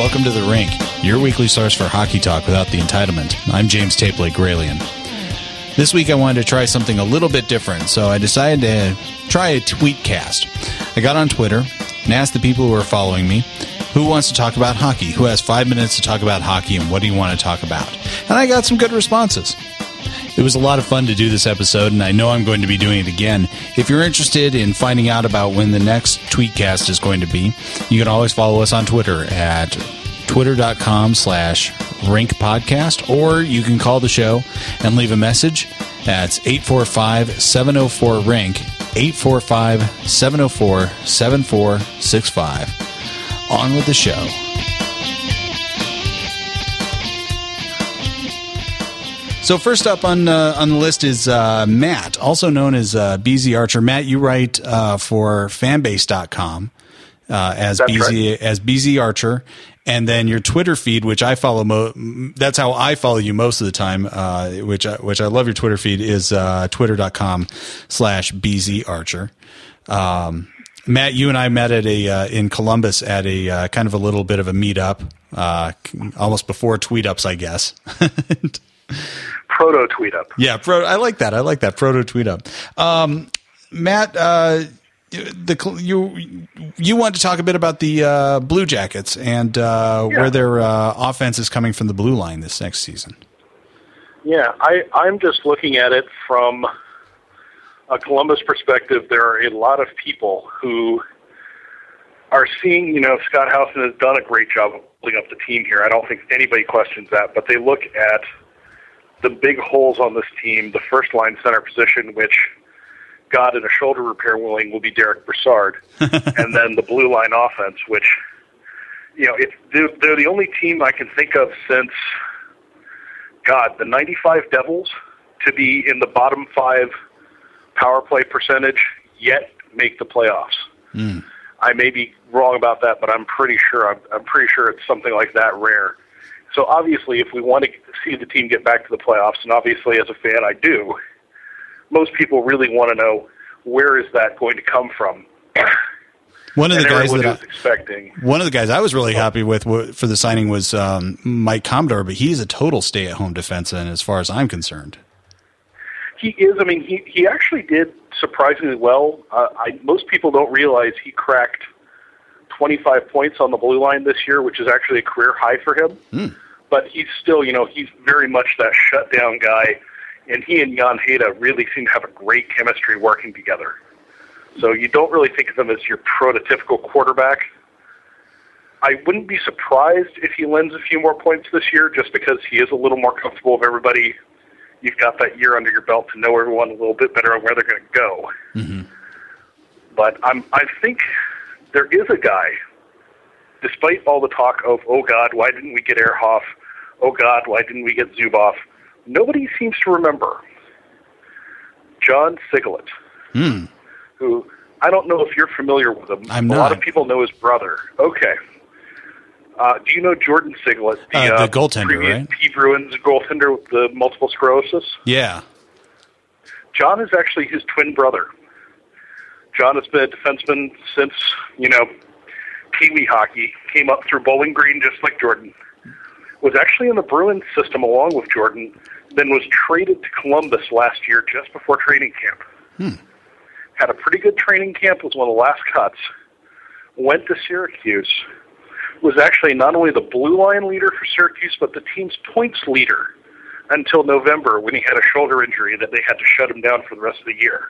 welcome to The Rink, your weekly source for hockey talk without the entitlement. I'm James Tapley Gralien. This week I wanted to try something a little bit different, so I decided to try a tweetcast. I got on Twitter and asked the people who are following me, who wants to talk about hockey? Who has 5 minutes to talk about hockey, and what do you want to talk about? And I got some good responses. It was a lot of fun to do this episode, and I know I'm going to be doing it again. If you're interested in finding out about when the next tweetcast is going to be, you can always follow us on Twitter at twitter.com/rinkpodcast, or you can call the show and leave a message. That's 845-704-RINK, 845-704-7465. On with the show. So first up on the list is Matt, also known as BZ Archer. Matt, you write for fanbase.com as BZ Archer, and then your Twitter feed, which I follow. That's how I follow you most of the time. Which I love your Twitter feed is twitter.com/BZ Archer. Matt, you and I met at in Columbus at a kind of a little bit of a meetup, almost before tweet ups, I guess. Proto tweet up. Yeah, I like that. Proto tweet up. Matt, you want to talk a bit about the Blue Jackets and where their offense is coming from the blue line this next season. Yeah, I'm just looking at it from a Columbus perspective. There are a lot of people who are seeing, Scott Howson has done a great job of building up the team here. I don't think anybody questions that, but they look at the big holes on this team, the first line center position, which God in a shoulder repair willing will be Derek Brassard, and then the blue line offense, which, they're the only team I can think of since, the 95 Devils to be in the bottom 5 power play percentage, yet make the playoffs. Mm. I may be wrong about that, but I'm pretty sure it's something like that rare. So obviously, if we want to see the team get back to the playoffs, and obviously as a fan I do, most people really want to know, where is that going to come from? One of the guys I was really happy with for the signing was Mike Commodore, but he's a total stay-at-home defenseman as far as I'm concerned. He is. I mean, he actually did surprisingly well. Most people don't realize he cracked 25 points on the blue line this year, which is actually a career high for him. Mm. But he's still, he's very much that shutdown guy, and he and Jan Heda really seem to have a great chemistry working together. So you don't really think of him as your prototypical quarterback. I wouldn't be surprised if he lends a few more points this year, just because he is a little more comfortable with everybody. You've got that year under your belt to know everyone a little bit better on where they're going to go. Mm-hmm. But I think there is a guy, despite all the talk of, oh God, why didn't we get Ehrhoff? Oh God, why didn't we get Zubov? Nobody seems to remember John Sigalet, who, I don't know if you're familiar with him. I'm not. A lot of people know his brother. Okay. Do you know Jordan Sigalet, the goaltender, right? P. Bruins goaltender with the multiple sclerosis? Yeah. John is actually his twin brother. John has been a defenseman since, Pee-wee hockey, came up through Bowling Green just like Jordan, was actually in the Bruins system along with Jordan, then was traded to Columbus last year just before training camp. Had a pretty good training camp, was one of the last cuts, went to Syracuse, was actually not only the blue line leader for Syracuse, but the team's points leader until November when he had a shoulder injury that they had to shut him down for the rest of the year.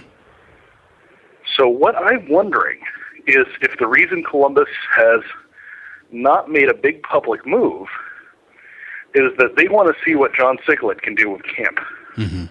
So what I'm wondering is if the reason Columbus has not made a big public move is that they want to see what John Sigalet can do with camp. Mm-hmm.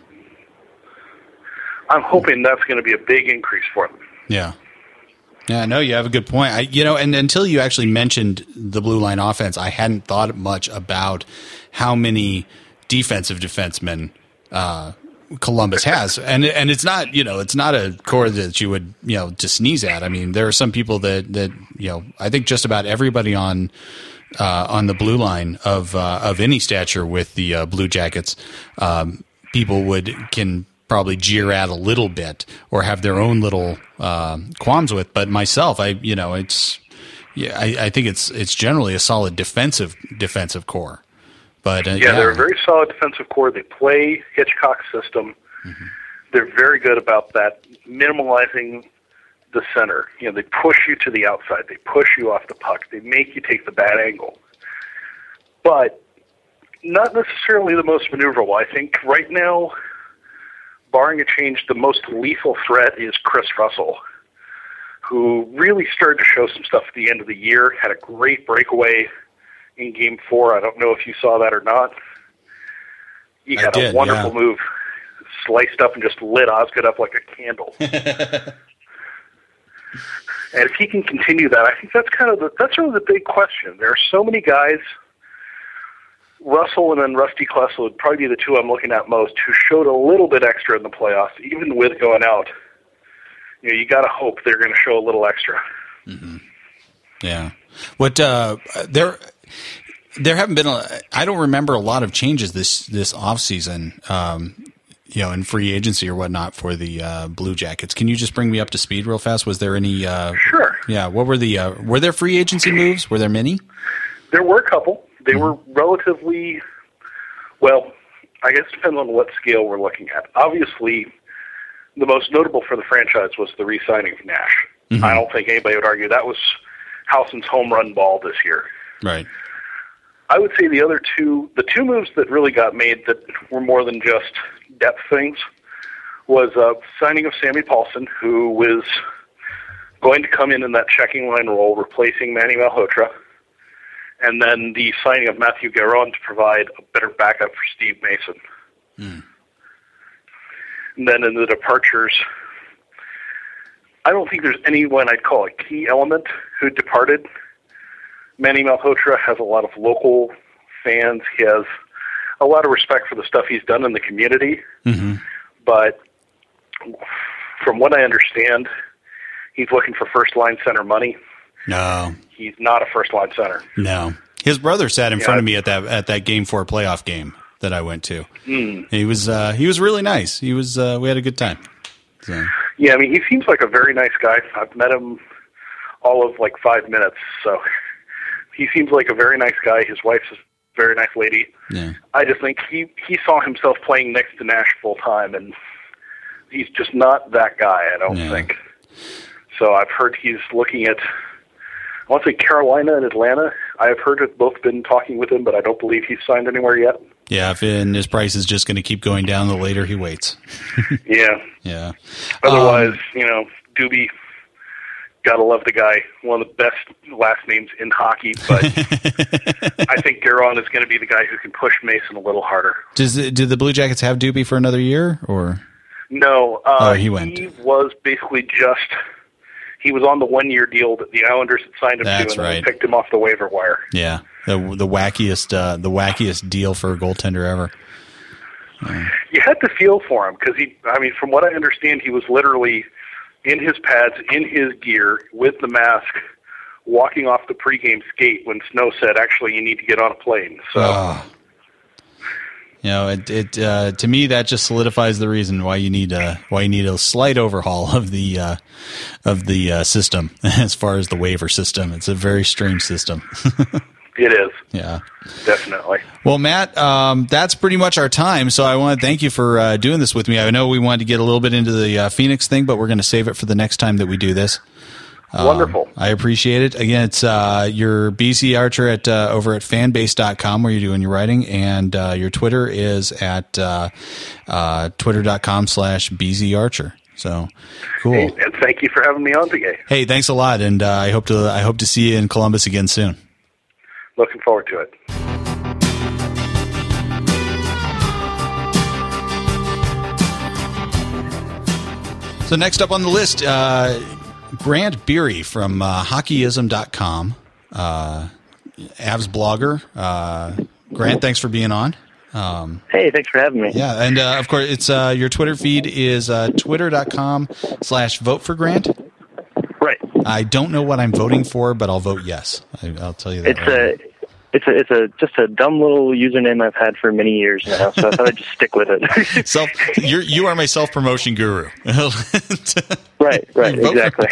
I'm hoping that's going to be a big increase for them. Yeah. Yeah, no, you have a good point. And until you actually mentioned the blue line offense, I hadn't thought much about how many defensive defensemen Columbus has, and it's not it's not a core that you would to sneeze at. I mean, there are some people that I think just about everybody on the blue line of any stature with the Blue Jackets, people can probably jeer at a little bit or have their own little qualms with. But myself, it's Yeah, I think it's generally a solid defensive core. But they're a very solid defensive core. They play Hitchcock's system. Mm-hmm. They're very good about that, minimalizing the center. They push you to the outside. They push you off the puck. They make you take the bad angle. But not necessarily the most maneuverable. I think right now, barring a change, the most lethal threat is Chris Russell, who really started to show some stuff at the end of the year, had a great breakaway in Game 4. I don't know if you saw that or not. He had a wonderful move, sliced up and just lit Osgood up like a candle. And if he can continue that, I think that's really the big question. There are so many guys, Russell and then Rusty Klessel would probably be the two I'm looking at most, who showed a little bit extra in the playoffs, even with going out. You got to hope they're going to show a little extra. Mm-hmm. Yeah. What there haven't been I don't remember a lot of changes this offseason, in free agency or whatnot for the Blue Jackets. Can you just bring me up to speed real fast? Was there any? Sure. Yeah. What were were there free agency moves? Were there many? There were a couple. They were relatively, well, I guess it depends on what scale we're looking at. Obviously, the most notable for the franchise was the re-signing of Nash. Mm-hmm. I don't think anybody would argue that was Howson's home run ball this year. Right. I would say the two moves that really got made that were more than just depth things was signing of Sammy Paulson, who was going to come in that checking line role, replacing Manny Malhotra, and then the signing of Matthew Garon to provide a better backup for Steve Mason. Mm. And then in the departures, I don't think there's anyone I'd call a key element who departed. Manny Malhotra has a lot of local fans. He has a lot of respect for the stuff he's done in the community. Mm-hmm. But from what I understand, he's looking for first-line center money. No. He's not a first-line center. No. His brother sat in front of me at that Game 4 playoff game that I went to. Mm. He was really nice. He was we had a good time. So. Yeah, I mean, he seems like a very nice guy. I've met him all of 5 minutes, so he seems like a very nice guy. His wife's a very nice lady. Yeah. I just think he saw himself playing next to Nash full time, and he's just not that guy, I don't think. So I've heard he's looking at, I want to say Carolina and Atlanta. I have heard have both been talking with him, but I don't believe he's signed anywhere yet. Yeah, and his price is just going to keep going down the later he waits. Yeah. Otherwise, Doobie, gotta love the guy. One of the best last names in hockey, but I think Garon is going to be the guy who can push Mason a little harder. Do the Blue Jackets have Doobie for another year, or? No. He went. He was basically he was on the 1-year deal that the Islanders had signed him to, and they picked him off the waiver wire. Yeah, the wackiest deal for a goaltender ever. You had to feel for him because from what I understand, he was literally in his pads, in his gear, with the mask, walking off the pregame skate when Snow said, "Actually, you need to get on a plane." So. It to me that just solidifies the reason why you need a slight overhaul of the system as far as the waiver system. It's a very strange system. It is. Yeah, definitely. Well, Matt, that's pretty much our time. So I want to thank you for doing this with me. I know we wanted to get a little bit into the Phoenix thing, but we're going to save it for the next time that we do this. Wonderful. I appreciate it. Again, it's your BC Archer at over at fanbase.com where you're doing your writing, and your Twitter is at twitter.com/BZ Archer. So cool. Hey, and thank you for having me on today. Hey, thanks a lot, and I hope to see you in Columbus again soon. Looking forward to it. So next up on the list, Grant Beery from hockeyism.com, Avs blogger. Grant, thanks for being on. Hey, thanks for having me. Yeah, and of course, it's your Twitter feed is twitter.com/vote for Grant. Right. I don't know what I'm voting for, but I'll vote yes. I'll tell you that. It's just a dumb little username I've had for many years now, so I thought I'd just stick with it. You are my self-promotion guru. Right, exactly.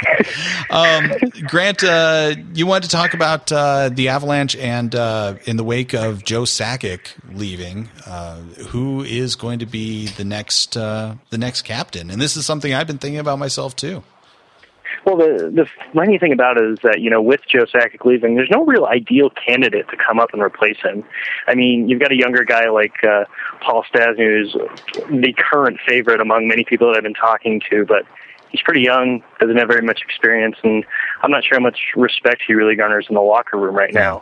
Grant, you wanted to talk about the Avalanche and in the wake of Joe Sakic leaving, who is going to be the next captain? And this is something I've been thinking about myself too. Well, the funny thing about it is that, with Joe Sakic leaving, there's no real ideal candidate to come up and replace him. I mean, you've got a younger guy like Paul Stastny, who's the current favorite among many people that I've been talking to, but he's pretty young, doesn't have very much experience, and I'm not sure how much respect he really garners in the locker room right now.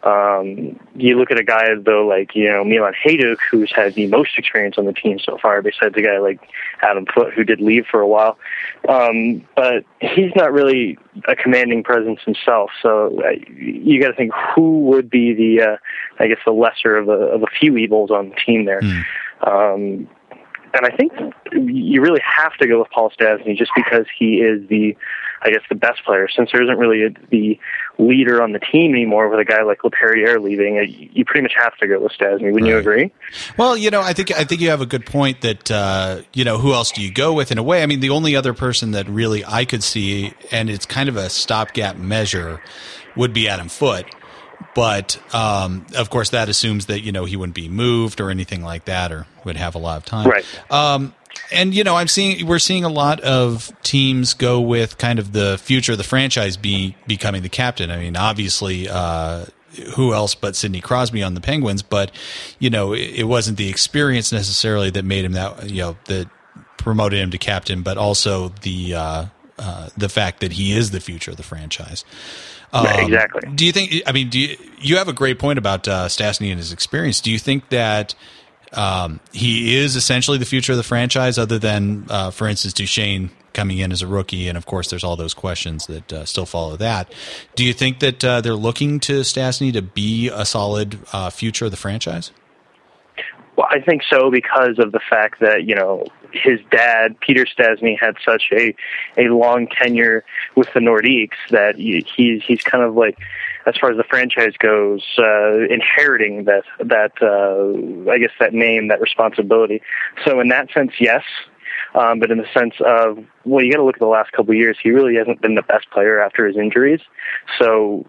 You look at a guy, though, like, Milan Hajduk, who's had the most experience on the team so far, besides a guy like Adam Foote, who did leave for a while. But he's not really a commanding presence himself, so you got to think who would be the lesser of a few evils on the team there. And I think you really have to go with Paul Stastny just because he is the best player. Since there isn't really the leader on the team anymore with a guy like LaPerriere leaving, you pretty much have to go with Stastny. Wouldn't you agree? Well, I think you have a good point that, who else do you go with in a way? I mean, the only other person that really I could see, and it's kind of a stopgap measure, would be Adam Foote. But, of course, that assumes that, he wouldn't be moved or anything like that or would have a lot of time. Right. And, we're seeing a lot of teams go with kind of the future of the franchise becoming the captain. I mean, obviously, who else but Sidney Crosby on the Penguins? But, it wasn't the experience necessarily that made him that promoted him to captain, but also the fact that he is the future of the franchise. Exactly. Do you think? I mean, you have a great point about Stastny and his experience. Do you think that he is essentially the future of the franchise, other than, for instance, Duchesne coming in as a rookie, and of course, there's all those questions that still follow that. Do you think that they're looking to Stastny to be a solid future of the franchise? Well, I think so because of the fact that, his dad, Peter Stastny, had such a long tenure with the Nordiques that he's kind of like, as far as the franchise goes, inheriting that name, that responsibility. So in that sense, yes. But in the sense of, well, you got to look at the last couple of years. He really hasn't been the best player after his injuries. So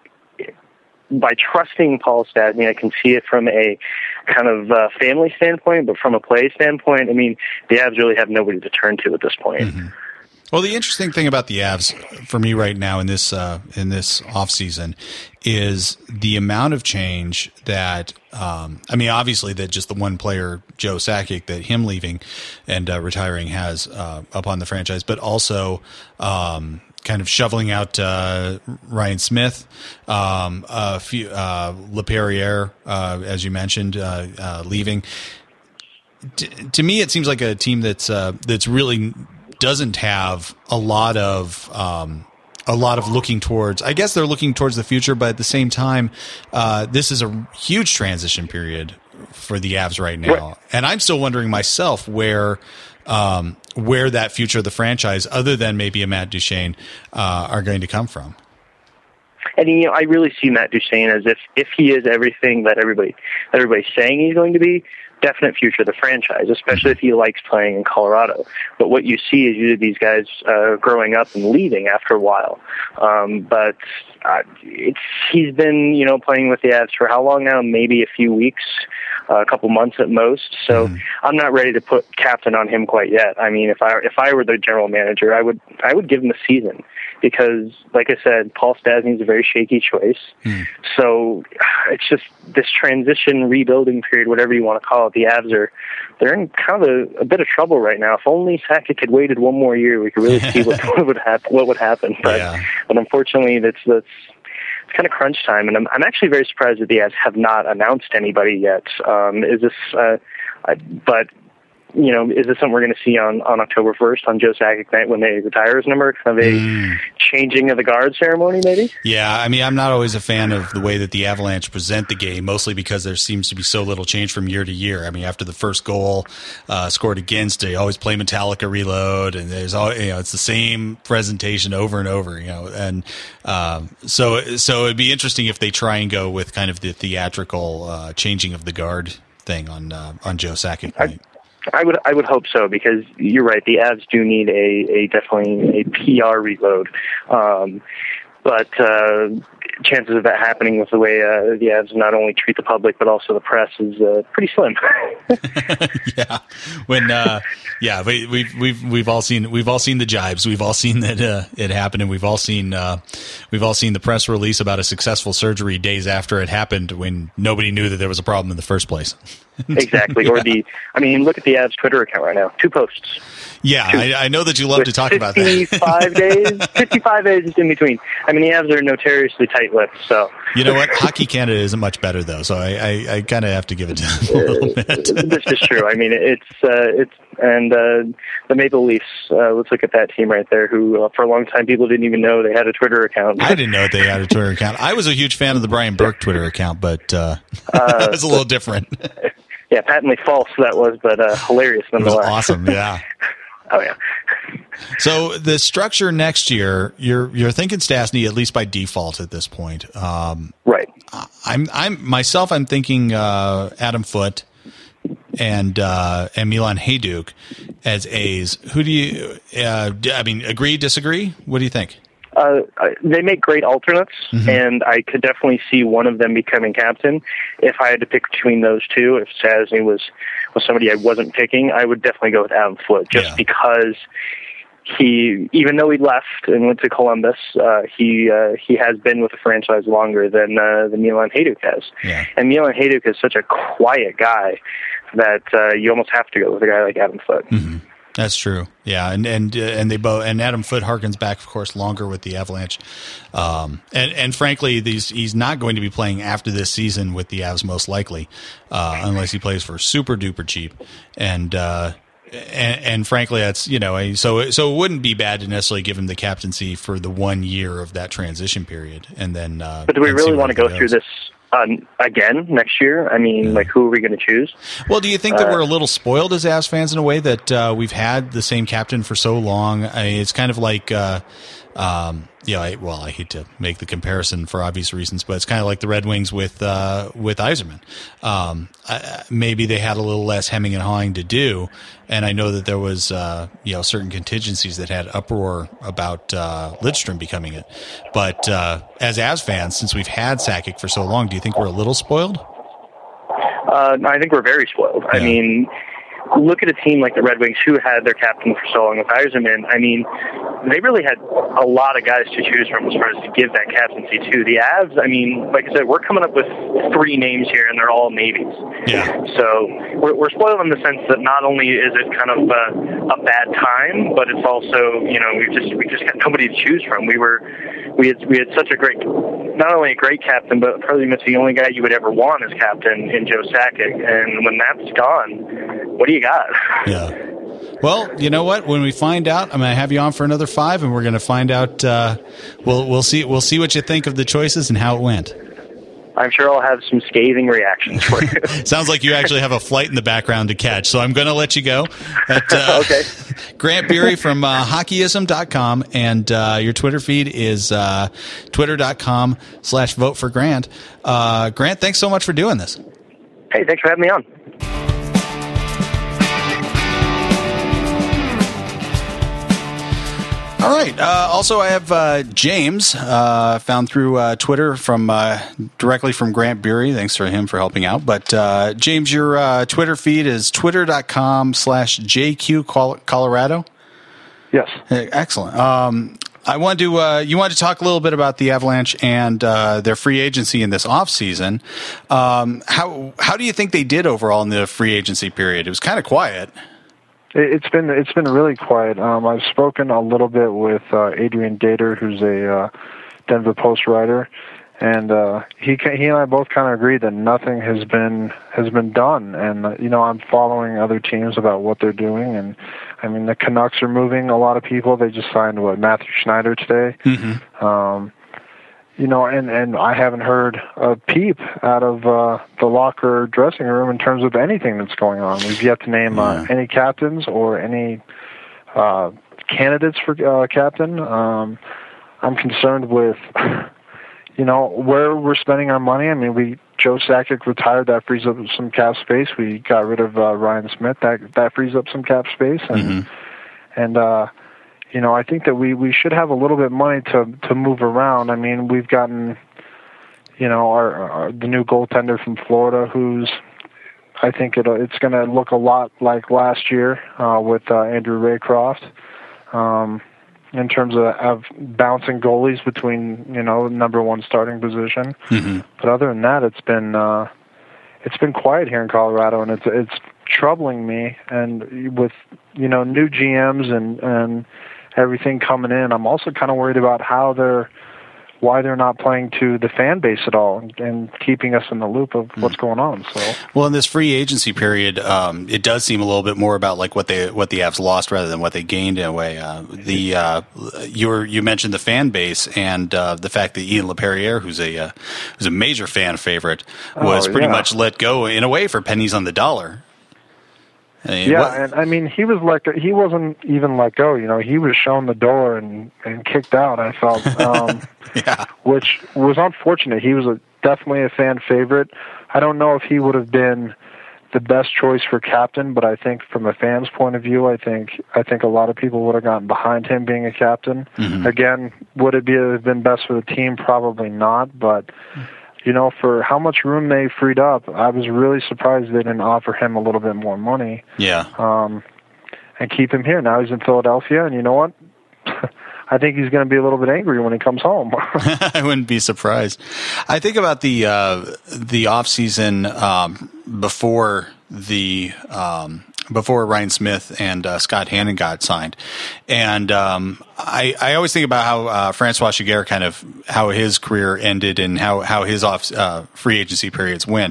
by trusting Paul Stastny, I can see it from a kind of family standpoint, but from a play standpoint, I mean, the Avs really have nobody to turn to at this point. Mm-hmm. Well, the interesting thing about the Avs for me right now in this offseason is the amount of change that, obviously that just the one player, Joe Sakic, that him leaving and retiring has upon the franchise, but also kind of shoveling out Ryan Smith, a few LaPerriere, as you mentioned, leaving. To me, it seems like a team that's really doesn't have a lot of looking towards. I guess they're looking towards the future, but at the same time, this is a huge transition period for the Avs right now, right. And I'm still wondering myself where that future of the franchise, other than maybe a Matt Duchesne, are going to come from. And I really see Matt Duchesne as if he is everything that everybody's saying he's going to be. Definite future of the franchise, especially if he likes playing in Colorado. But what you see is usually these guys growing up and leaving after a while. But he's been playing with the Avs for how long now? Maybe a few weeks, a couple months at most. So I'm not ready to put captain on him quite yet. I mean, if I were the general manager, I would give him a season. Because, like I said, Paul Stastny is a very shaky choice. So it's just this transition, rebuilding period, whatever you want to call it. The Avs they're in kind of a bit of trouble right now. If only Sakic had waited one more year, we could really see what would happen. But unfortunately, that's it's kind of crunch time. And I'm actually very surprised that the Avs have not announced anybody yet. Is this something we're going to see on October 1st on Joe Sakic night when they retire his number? Kind of a changing of the guard ceremony, maybe? Yeah, I mean, I'm not always a fan of the way that the Avalanche present the game, mostly because there seems to be so little change from year to year. I mean, after the first goal scored against, they always play Metallica Reload, and there's it's the same presentation over and over, and so it'd be interesting if they try and go with kind of the theatrical changing of the guard thing on Joe Sakic night. I would hope so, because you're right. The Avs do need definitely a PR reload. But chances of that happening with the way the Avs not only treat the public but also the press is pretty slim. Yeah, we've all seen the jibes. We've all seen that it happened, and we've all seen the press release about a successful surgery days after it happened when nobody knew that there was a problem in the first place. Exactly. Yeah. Or look at the Avs Twitter account right now. 2 posts. Yeah, I know that you love to talk about that. 55 days in between. I mean, the Avs are notoriously tight-lipped, so. You know what? Hockey Canada isn't much better, though, so I kind of have to give it to them a little bit. This is true. I mean, the Maple Leafs, let's look at that team right there, who for a long time people didn't even know they had a Twitter account. I didn't know that they had a Twitter account. I was a huge fan of the Brian Burke Twitter account, but it was a little different. Yeah, patently false that was, but hilarious nonetheless. It was awesome, yeah. Oh, yeah. So the structure next year, you're thinking Stastny, at least by default at this point. Right. I'm thinking Adam Foote and Milan Hajduk as A's. Who do you? Agree, disagree? What do you think? They make great alternates, and I could definitely see one of them becoming captain. If I had to pick between those two, if Stastny was somebody I wasn't picking, I would definitely go with Adam Foote, just because he, even though he left and went to Columbus, he has been with the franchise longer than Milan Hajduk has. Yeah. And Milan Hajduk is such a quiet guy that you almost have to go with a guy like Adam Foote. Mm-hmm. That's true. Yeah, and they both, and Adam Foote harkens back, of course, longer with the Avalanche, and frankly, he's not going to be playing after this season with the Avs, most likely, unless he plays for super duper cheap, and frankly, that's so it wouldn't be bad to necessarily give him the captaincy for the 1 year of that transition period, and then. But do we really want to go through this again next year? I mean, who are we going to choose? Well, do you think that we're a little spoiled as Avs fans in a way that we've had the same captain for so long? I mean, it's kind of like, I hate to make the comparison for obvious reasons, but it's kind of like the Red Wings with Yzerman. Maybe they had a little less hemming and hawing to do, and I know that there was certain contingencies that had uproar about Lidstrom becoming it. But as Avs fans, since we've had Sakic for so long, do you think we're a little spoiled? I think we're very spoiled. Yeah. I mean, look at a team like the Red Wings, who had their captain for so long with Yzerman. I mean, they really had a lot of guys to choose from as far as to give that captaincy to. The Avs, I mean, like I said, we're coming up with 3 names here, and they're all Navies. Yeah. So we're spoiled in the sense that not only is it kind of a bad time, but it's also, we just got nobody to choose from. We had such a great, not only a great captain, but probably the only guy you would ever want as captain in Joe Sakic. And when that's gone, what do you got? Yeah. Well, you know what? When we find out, I'm going to have you on for another 5, and we're going to find out. We'll see what you think of the choices and how it went. I'm sure I'll have some scathing reactions for you. Sounds like you actually have a flight in the background to catch, so I'm going to let you go. Okay. Grant Beery from hockeyism.com, and your Twitter feed is twitter.com/voteforgrant. Grant, thanks so much for doing this. Hey, thanks for having me on. All right. Also, I have James, found through Twitter directly from Grant Beery. Thanks for him for helping out. But James, your Twitter feed is twitter.com/JQColorado. Yes. Excellent. I want to. You wanted to talk a little bit about the Avalanche and their free agency in this offseason. How do you think they did overall in the free agency period? It was kind of quiet. It's been really quiet. I've spoken a little bit with Adrian Dater, who's a Denver Post writer, and he and I both kind of agree that nothing has been done. And I'm following other teams about what they're doing, and I mean the Canucks are moving a lot of people. They just signed Matthew Schneider today. Mm-hmm. And I haven't heard a peep out of the locker dressing room in terms of anything that's going on. We've yet to name any captains or any candidates for captain. I'm concerned with, where we're spending our money. I mean, Joe Sakic retired. That frees up some cap space. We got rid of Ryan Smith. That frees up some cap space. And I think that we should have a little bit of money to move around. I mean, we've gotten, our the new goaltender from Florida, who's, I think it's going to look a lot like last year with Andrew Raycroft. In terms of bouncing goalies between, the number one starting position. Mm-hmm. But other than that, it's been quiet here in Colorado, and it's troubling me. And with, new GMs and everything coming in, I'm also kind of worried about why they're not playing to the fan base at all and keeping us in the loop of what's going on. So, well, in this free agency period, it does seem a little bit more about like what the Avs lost rather than what they gained in a way. You mentioned the fan base and the fact that Ian LaPerriere, who's a major fan favorite, was pretty much let go in a way for pennies on the dollar. And I mean, he wasn't even let go. He was shown the door and kicked out. I felt, which was unfortunate. He was definitely a fan favorite. I don't know if he would have been the best choice for captain, but I think from a fan's point of view, I think a lot of people would have gotten behind him being a captain. Mm-hmm. Again, would it have been best for the team? Probably not, but. For how much room they freed up, I was really surprised they didn't offer him a little bit more money. Yeah. And keep him here. Now he's in Philadelphia, and you know what? I think he's going to be a little bit angry when he comes home. I wouldn't be surprised. I think about the off season before Ryan Smith and Scott Hannon got signed. And I always think about how Francois Giguère how his career ended and how his free agency periods went.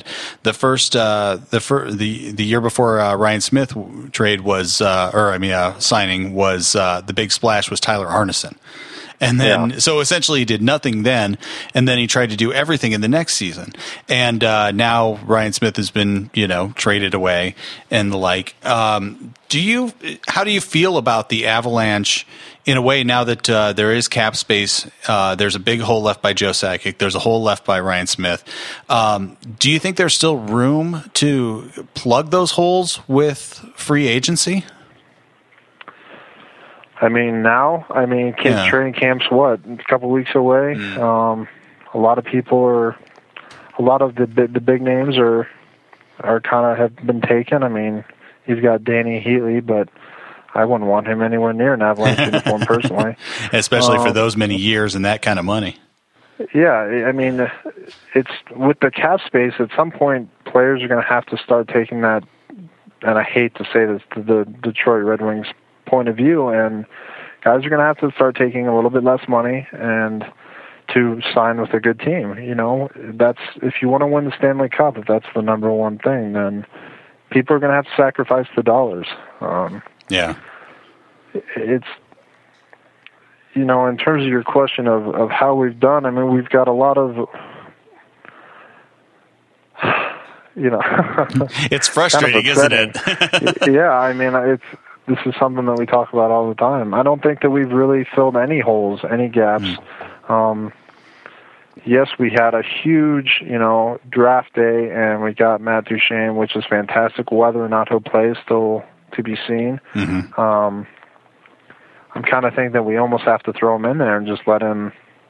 The year before Ryan Smith trade was signing was the big splash was Tyler Arneson. And then, so essentially he did nothing then, and then he tried to do everything in the next season. And now Ryan Smith has been, traded away and the like. How do you feel about the Avalanche in a way now that there is cap space? There's a big hole left by Joe Sakic. There's a hole left by Ryan Smith. Do you think there's still room to plug those holes with free agency? Training camp's a couple weeks away. A lot of the big names are kind of have been taken. I mean, you've got Danny Heatley, but I wouldn't want him anywhere near an Avalanche uniform personally. Especially for those many years and that kind of money. Yeah, I mean, it's with the cap space, at some point players are going to have to start taking that, and I hate to say this, to the Detroit Red Wings point of view, and guys are going to have to start taking a little bit less money and to sign with a good team. That's if you want to win the Stanley Cup, if that's the number one thing, then people are going to have to sacrifice the dollars. It's in terms of your question of how we've done. I mean, we've got a lot of it's frustrating, isn't it? Yeah, I mean, this is something that we talk about all the time. I don't think that we've really filled any holes, any gaps. Yes, we had a huge, draft day, and we got Matt Duchene, which is fantastic. Whether or not he'll play is still to be seen. Mm-hmm. I'm kind of thinking that we almost have to throw him in there and just let him,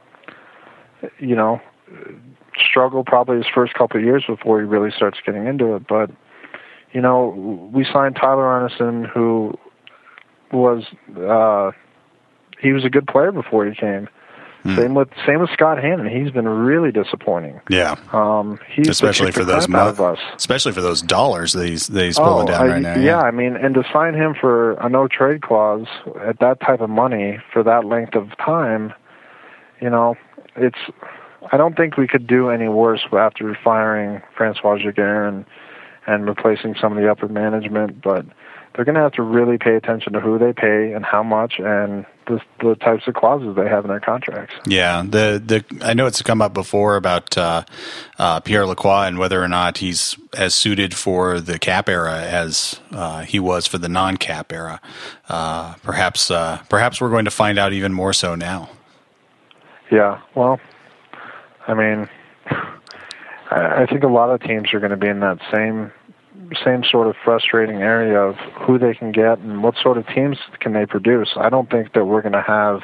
struggle probably his first couple of years before he really starts getting into it. But, we signed Tyler Arneson, who was he was a good player before he came. Same with Scott Hannon. He's been really disappointing. Yeah, especially for those dollars that he's pulling down right now. Yeah, I mean, and to sign him for a no trade clause at that type of money for that length of time, it's. I don't think we could do any worse after firing Francois Giguère and replacing some of the upper management, but they're going to have to really pay attention to who they pay and how much and the types of clauses they have in their contracts. Yeah, I know it's come up before about Pierre Lacroix and whether or not he's as suited for the cap era as he was for the non-cap era. Perhaps we're going to find out even more so now. Yeah, well, I mean, I think a lot of teams are going to be in that same sort of frustrating area of who they can get and what sort of teams can they produce. I don't think that we're going to have.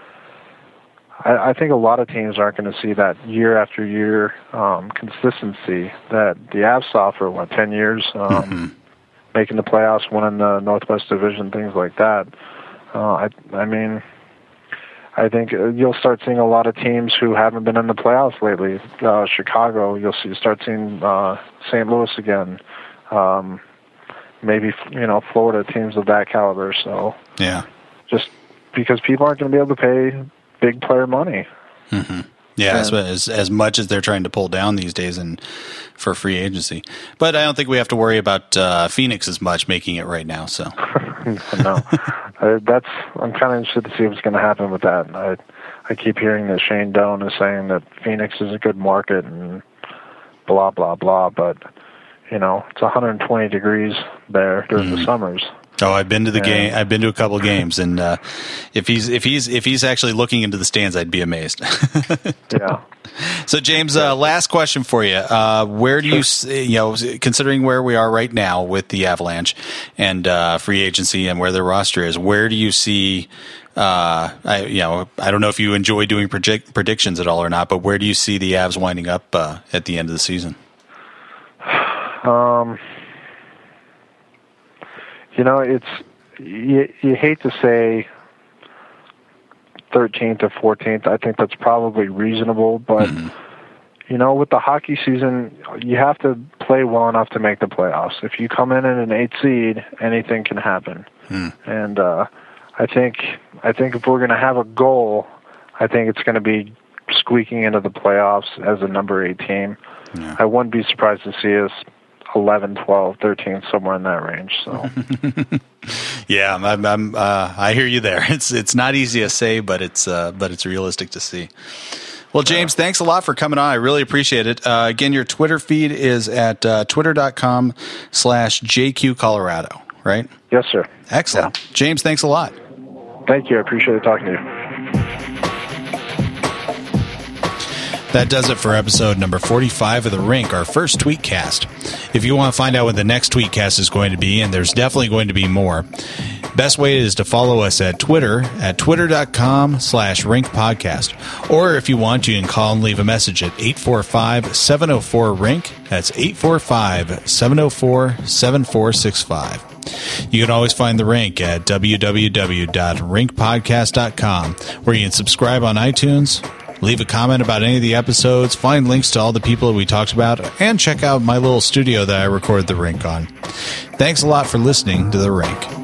I think a lot of teams aren't going to see that year after year consistency that the Avs saw for 10 years, making the playoffs, winning the Northwest Division, things like that. I mean, I think you'll start seeing a lot of teams who haven't been in the playoffs lately. Chicago, you'll start seeing St. Louis again. Maybe Florida, teams of that caliber. So yeah, just because people aren't going to be able to pay big player money. Mm-hmm. Yeah, as much as they're trying to pull down these days and for free agency. But I don't think we have to worry about Phoenix as much making it right now. So no, I'm kind of interested to see what's going to happen with that. I keep hearing that Shane Doan is saying that Phoenix is a good market and blah blah blah, but it's 120 degrees there during the summers. Oh, I've been to the game. I've been to a couple of games, and if he's actually looking into the stands, I'd be amazed. Yeah. So, James, last question for you: where do you, considering where we are right now with the Avalanche and free agency and where their roster is, where do you see? I don't know if you enjoy doing predictions at all or not, but where do you see the Avs winding up at the end of the season? It's you hate to say 13th or 14th. I think that's probably reasonable, but with the hockey season, you have to play well enough to make the playoffs. If you come in at an 8 seed, anything can happen. And I think if we're going to have a goal, I think it's going to be squeaking into the playoffs as a number 8 team. Yeah. I wouldn't be surprised to see us 11, 12, 13, somewhere in that range. So, yeah, I hear you there. It's not easy to say, but it's realistic to see. Well, James, thanks a lot for coming on. I really appreciate it. Again, your Twitter feed is at twitter.com/JQ Colorado, right? Yes, sir. Excellent. Yeah. James, thanks a lot. Thank you. I appreciate talking to you. That does it for episode number 45 of The Rink, our first Tweetcast. If you want to find out when the next Tweetcast is going to be, and there's definitely going to be more, best way is to follow us at Twitter at twitter.com/RinkPodcast. Or if you want, you can call and leave a message at 845-704-RINK. That's 845-704-7465. You can always find The Rink at www.rinkpodcast.com, where you can subscribe on iTunes, leave a comment about any of the episodes, find links to all the people that we talked about, and check out my little studio that I record The Rink on. Thanks a lot for listening to The Rink.